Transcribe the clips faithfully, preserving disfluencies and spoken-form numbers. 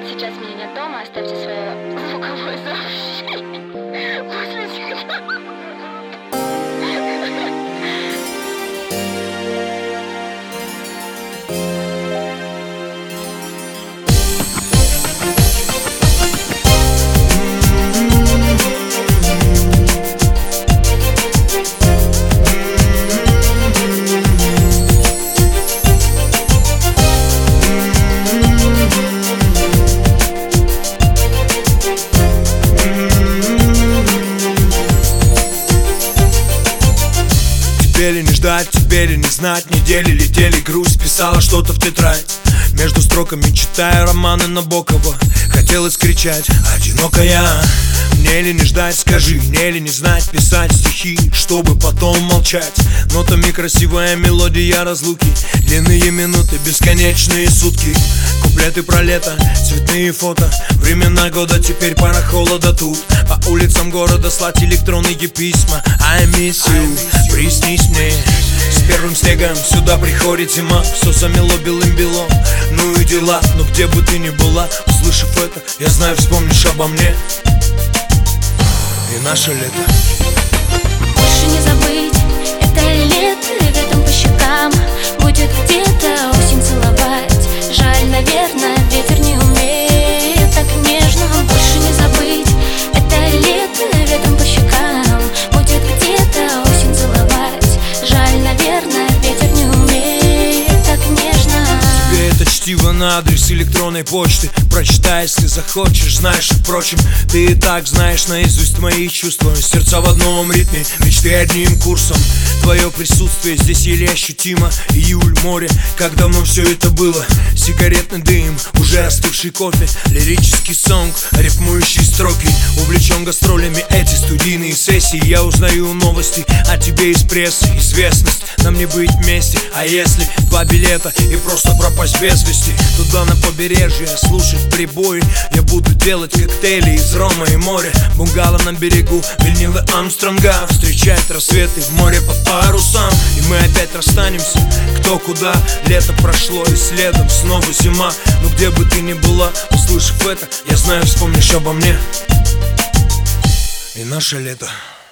Сейчас меня нет дома, оставьте свое звуковое сообщение после сигнала. Теперь не ждать, теперь не знать. Недели летели, грусть писала что-то в тетрадь. Между строками читаю романы Набокова. Хотелось кричать: одинокая. Мне ли не ждать, скажи, мне ли не знать. Писать стихи, чтобы потом молчать. Нотами красивая мелодия разлуки. Длинные минуты, бесконечные сутки. Куплеты про лето, цветные фото. Времена года, теперь пора холода тут. По улицам города слать электронные письма. I miss you, приснись мне. С первым снегом сюда приходит зима. Все замело белым-белом, ну и дела. Но где бы ты ни была, услышав это, я знаю, вспомнишь обо мне. И наше лето. Больше не забыть это лето, ветром по щекам. Будет где-то осень целовать. Жаль, наверное, ветер не умеет так нежно. Больше не забыть это лето, ветром по щекам. Будет где-то осень целовать. Жаль, наверное, ветер не умеет так нежно. Тебе это чтиво на адрес электронной почты. Прочитай, если захочешь, знаешь, впрочем, ты и так знаешь наизусть мои чувства. Сердца в одном ритме, мечты одним курсом. Твое присутствие здесь еле ощутимо. Июль, море, как давно все это было. Сигаретный дым, уже остывший кофе. Лирический сонг, рифмующие строки. Увлечен гастролями эти студийные сессии. Я узнаю новости о тебе из прессы. Известность, нам не быть вместе. А если два билета и просто пропасть без вести? Туда на побережье слушать прибои. Я буду делать коктейли из рома и моря. Бунгало на берегу винила Армстронга. Встречать рассветы в море под парусом. И мы опять расстанемся, кто куда. Лето прошло и следом снова зима. Но где бы ты ни была, услышав это, я знаю, вспомнишь обо мне. И наше лето.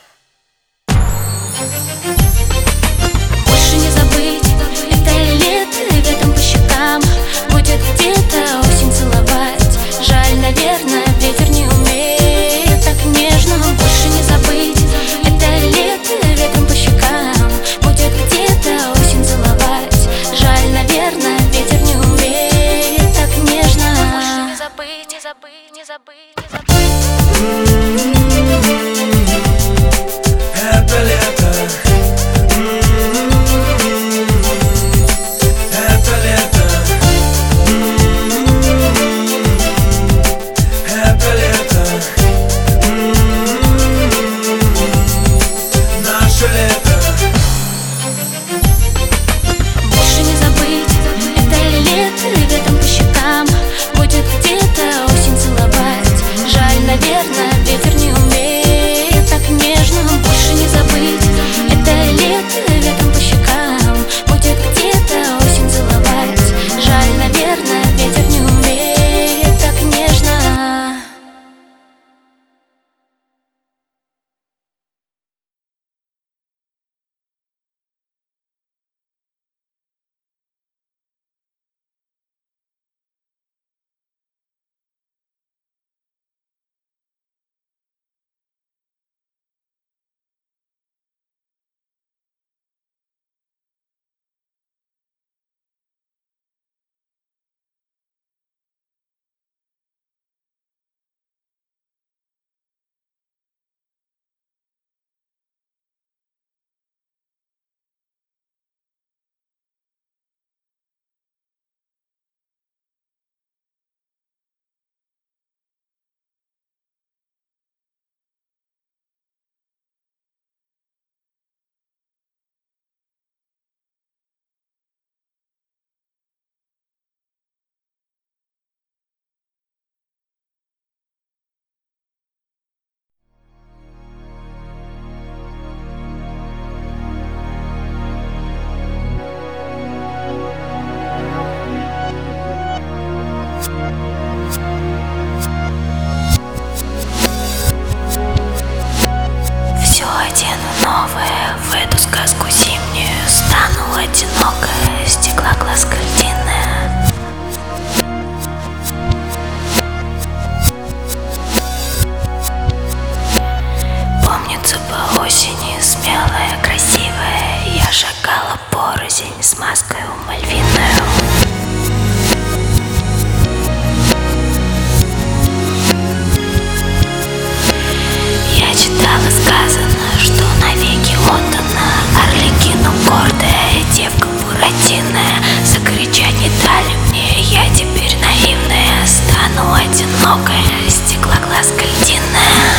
Больше не забыть это лето, ветром по щекам. Будет где-то осень целовать. Жаль, наверное, ветер не умеет так нежно. Больше не забыть это лето, ветром по щекам. Будет где-то осень целовать. Жаль, наверное, ветер не умеет так нежно. Больше не забыть, не забыть, не забыть, не забыть. оно одинокое, стекла глазка льдиная.